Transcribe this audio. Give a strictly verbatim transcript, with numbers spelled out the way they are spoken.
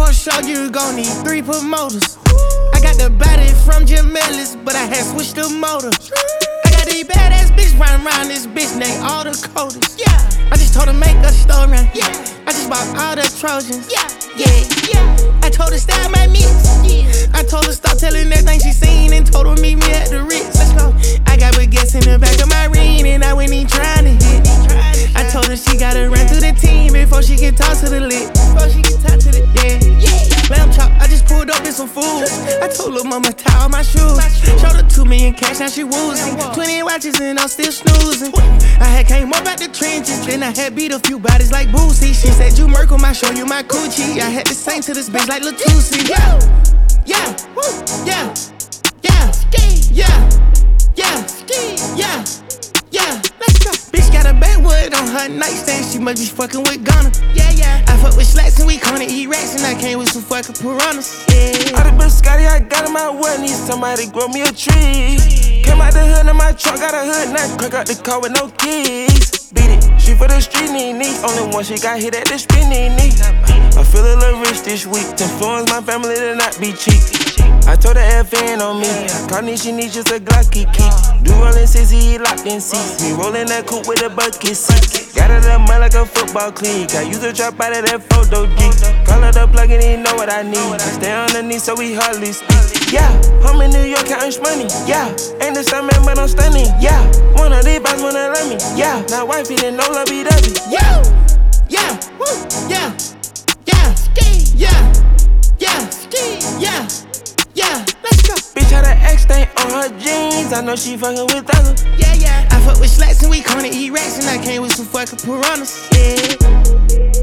for a show, you gon' need three promoters. I got the body from Jim Ellis, but I had switched the motor. I got these badass bitch running around this bitch named all the coders. Yeah, I just told her make a store run. Yeah, I just bought all the Trojans. Yeah, yeah, yeah. I told her style my mix. Yeah, I told her stop telling everything she seen and told her meet me at the Ritz. Let's go. I got baguettes in the back of my ring and I went in trying to hit. I told her she gotta run through the team before she can talk to the lit. Before she can talk to the yeah, yeah. Lamb chop, I just pulled up in some food. I told her mama tie all my shoes. Showed her two million cash, now she woozing. Twenty watches and I'm still snoozing. I had came up out the trenches, then I had beat a few bodies like Boosie. She said you Merkle, I show you my coochie. I had to sing to this bitch like Latusi. Yeah, yeah, yeah, yeah, yeah, yeah, yeah, yeah. Let's go. Bitch got a backwood on her nightstand, she must be fucking with Ghana. Yeah, yeah. I fuck with slacks and we gonna eat rats, and I came with some fucking piranhas. Yeah. All the biscotti I got in my wood, need somebody grow me a tree. Came out the hood in my truck, got a hood, now crack out the car with no keys. Beat it, she for the street, knee knee. Only one she got hit at the spin knee knee. I feel a little rich this week, to influence my family to not be cheap. I told her F N on me, Carnation needs just a Glocky key. Do rollin' sixty, locked in seats. Me rollin' that coupe with a bucket seat. Got it up mud like a football cleat. I use a drop out of that photo G. Call her the plug and he know what I need. I stay underneath so we hardly speak. Yeah, I'm in New York counting money. Yeah, ain't the same man but I'm stunning. Yeah, one of these boys wanna love me. Yeah, now wifey didn't know love be W. Yeah, yeah, yeah, yeah, yeah, yeah, yeah. Yeah, let's go. Bitch had an X stain on her jeans. I know she fucking with others. Yeah, yeah. I fuck with slacks and we gonna eat rats, and I came with some fucking piranhas. Yeah.